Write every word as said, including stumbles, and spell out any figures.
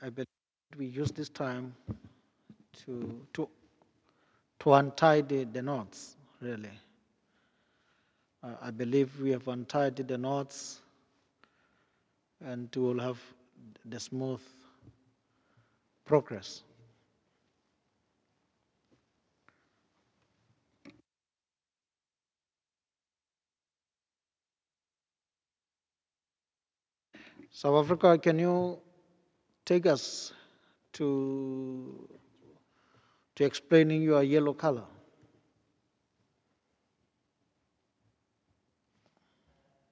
I believe we use this time to to to untie the, the knots. Really, uh, I believe we have untied the knots, and we will have the smooth progress. South Africa, can you take us to to explaining your yellow color?